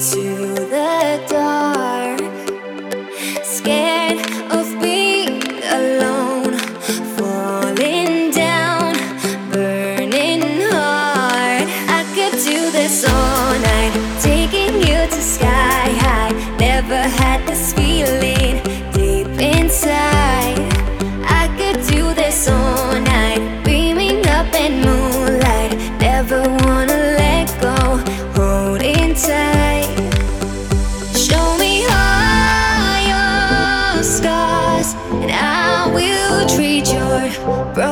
into the dark, scared of being alone, falling down, burning hard. I could do this all night, taking you to sky high. Never had this feeling deep inside. I could do this all night, beaming up in moonlight. Never wanna let go, holding tight. Show me all your scars, and I will treat your broken